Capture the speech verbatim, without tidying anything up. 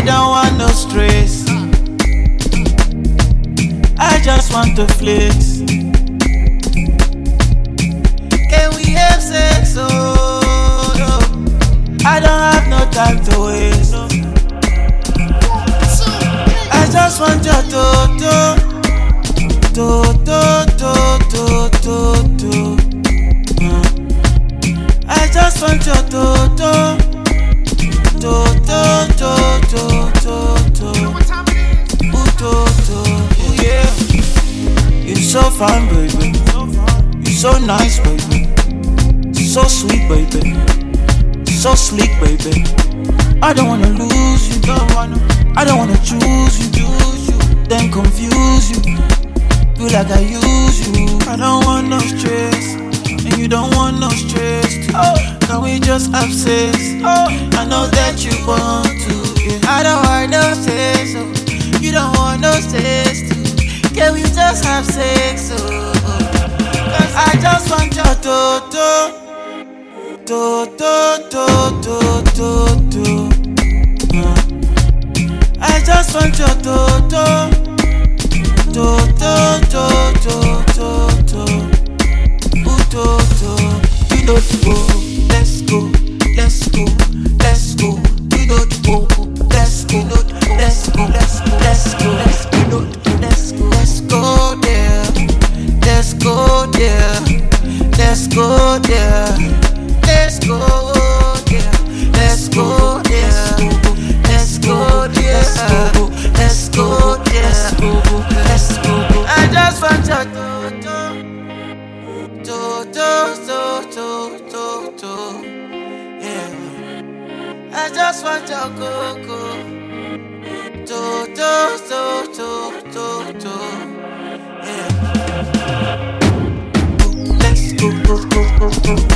don't want no stress. I just want to flex. Can we have sex? Oh, no. I don't have no time to waste. I just want your toto, toto, toto, toto. I just want your toto, toto, toto, toto, toto. Yeah, you're so fine, baby. You're so nice, baby. So sweet, baby. So sleek, baby. I don't wanna lose you, don't wanna. I don't wanna choose you, choose you, then confuse you. Feel like I use you. I don't want no stress, and you don't want no stress too. Oh, can we just have sex? Oh, I know that you want to. Yeah. I don't want no sex, so you don't want no sex too. Can we just have sex? Oh, cause I just want your toto, toto, toto, toto. I just want your toto, toto, toto, toto, toto. You know to go, let's go, let's go, let's go. You know to go, let's go, let's go, let's go, let's go, let's go, let's go, let's go there, let's go there, let's go there, let's go there, let's go there. Let's go, let's go, let's go, let's go, let's go. I just want your toto, toto, toto, toto, yeah. I just want your coco, toto, toto, toto, yeah. Let's go, go, go, go, go.